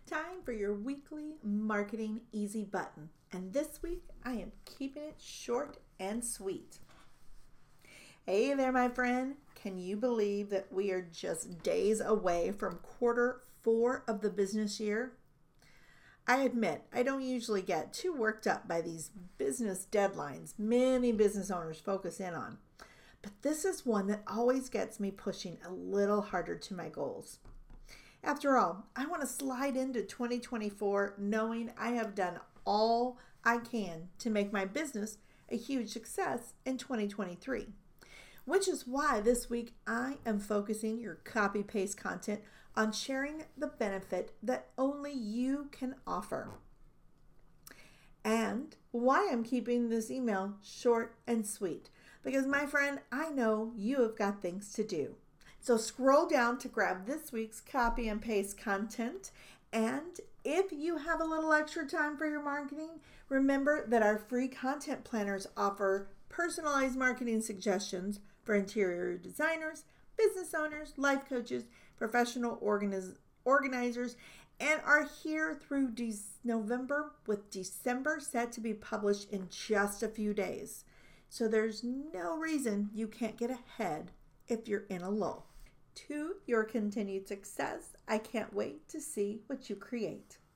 Time for your weekly marketing easy button. And this week I am keeping it short and sweet. Hey there, my friend. Can you believe that we are just days away from quarter 4 of the business year? I admit I don't usually get too worked up by these business deadlines many business owners focus in on. But this is one that always gets me pushing a little harder to my goals. After all, I want to slide into 2024 knowing I have done all I can to make my business a huge success in 2023. Which is why this week I am focusing your copy-paste content on sharing the benefit that only you can offer. And why I'm keeping this email short and sweet. Because my friend, I know you have got things to do. So scroll down to grab this week's copy and paste content. And if you have a little extra time for your marketing, remember that our free content planners offer personalized marketing suggestions for interior designers, business owners, life coaches, professional organizers, and are here through November, with December set to be published in just a few days. So there's no reason you can't get ahead if you're in a lull. To your continued success, I can't wait to see what you create.